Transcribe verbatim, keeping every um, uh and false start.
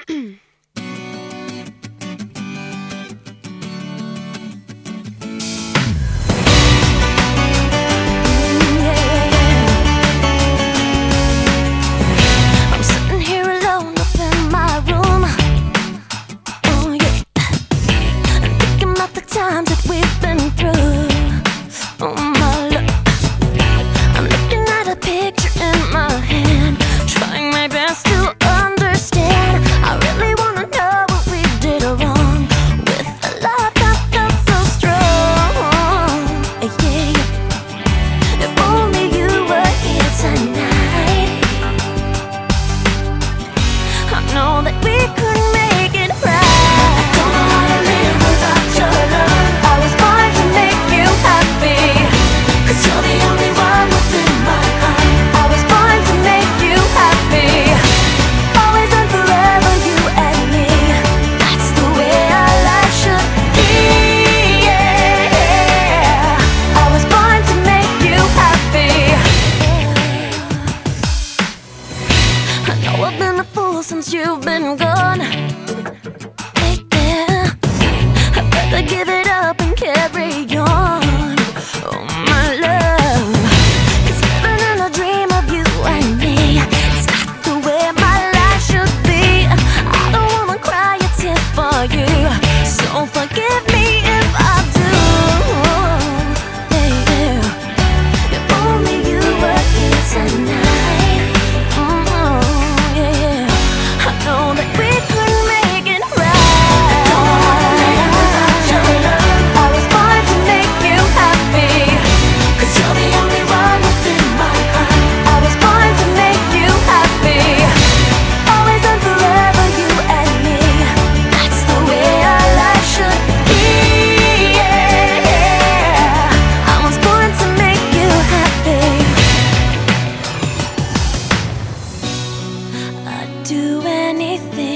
Times that we've been through, oh my love, I'm looking at a picture in my hand, trying my best to understand. I really wanna know what we did wrong with a love that felt so strong. Yeah, if only you were here tonight, I know that we could make it right. I've been a fool since you've been gone. Hey, yeah, I better give it up and carry on. Oh my love, 'cause living in a dream of you and me, it's not the way my life should be. I don't wanna cry a tear for you, so forgive me if I do. Yeah, yeah. If only you were here tonight. Do anything